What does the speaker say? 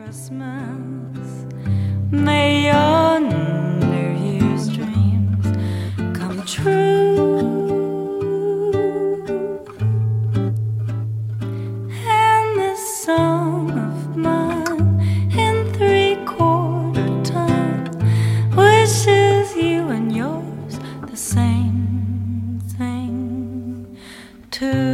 Christmas. May your New Year's dreams come true. And this song of mine in 3/4 time wishes you and yours the same thing too.